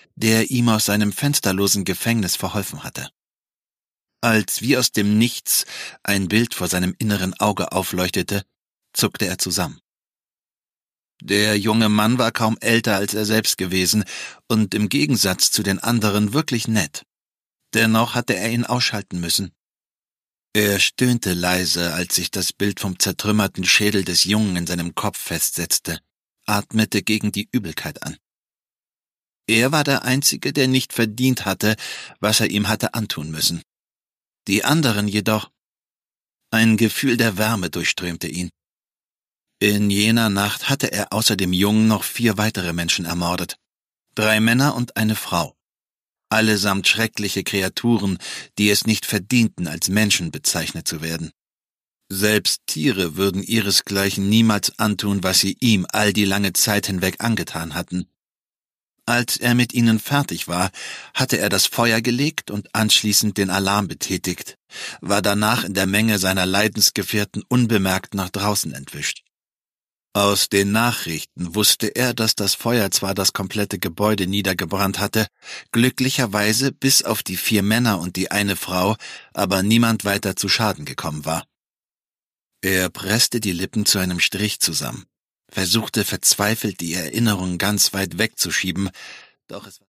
der ihm aus seinem fensterlosen Gefängnis verholfen hatte. Als wie aus dem Nichts ein Bild vor seinem inneren Auge aufleuchtete, zuckte er zusammen. Der junge Mann war kaum älter als er selbst gewesen und im Gegensatz zu den anderen wirklich nett. Dennoch hatte er ihn ausschalten müssen. Er stöhnte leise, als sich das Bild vom zertrümmerten Schädel des Jungen in seinem Kopf festsetzte, atmete gegen die Übelkeit an. Er war der Einzige, der nicht verdient hatte, was er ihm hatte antun müssen. Die anderen jedoch. Ein Gefühl der Wärme durchströmte ihn. In jener Nacht hatte er außer dem Jungen noch 4 weitere Menschen ermordet. 3 Männer und eine Frau. Allesamt schreckliche Kreaturen, die es nicht verdienten, als Menschen bezeichnet zu werden. Selbst Tiere würden ihresgleichen niemals antun, was sie ihm all die lange Zeit hinweg angetan hatten. Als er mit ihnen fertig war, hatte er das Feuer gelegt und anschließend den Alarm betätigt, war danach in der Menge seiner Leidensgefährten unbemerkt nach draußen entwischt. Aus den Nachrichten wusste er, dass das Feuer zwar das komplette Gebäude niedergebrannt hatte, glücklicherweise bis auf die 4 Männer und die eine Frau, aber niemand weiter zu Schaden gekommen war. Er presste die Lippen zu einem Strich zusammen, versuchte verzweifelt die Erinnerung ganz weit wegzuschieben, doch es